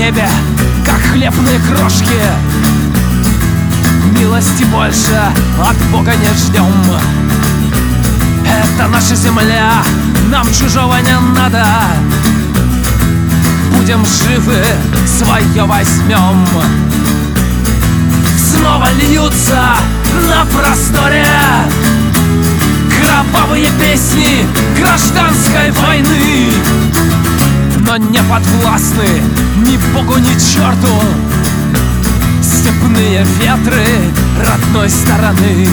небе, как хлебные крошки. Милости больше от Бога не ждем. Это наша земля, нам чужого не надо. Будем живы, свое возьмем. Снова льются на просторе кровавые песни гражданской войны, но не подвластны ни Богу, ни черту степные ветры родной стороны.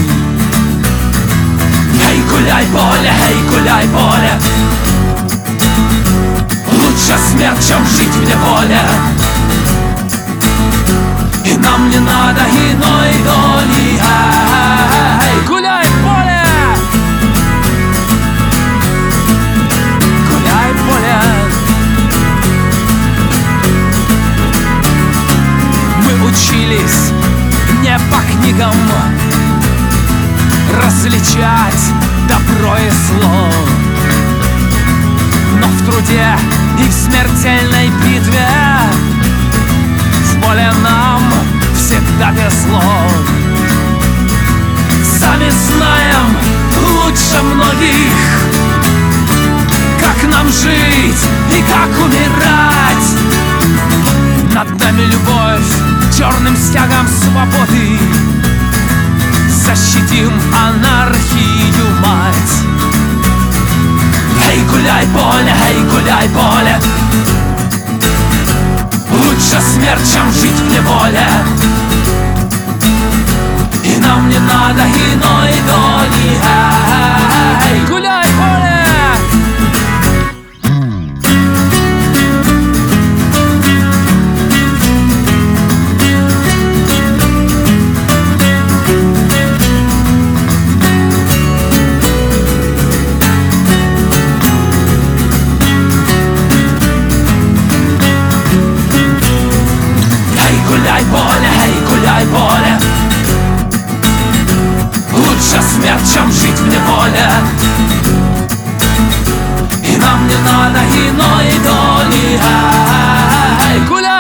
Эй, гуляй, поле, эй, гуляй, поле, лучше смерть, чем жить в неволе. И нам не надо иной доли. Эй, гуляй, поле, гуляй, поле. Мы учились не по книгам различать добро и зло, но в труде и в смертельной битве в поле нам всегда везло. Сами знаем лучше многих, как нам жить и как умирать. Над нами любовь черным стягом свободы. Защитим анархию, мать. Эй, гуляй, поле, эй, гуляй, поле, лучше смерть, чем жить в неволе. И нам не надо иной доли. Эй, гуляй, поле. Гуляй, поле, эй, гуляй, поле, лучше смерть, чем жить в неволе. И нам не надо иной доли. Эй, гуляй.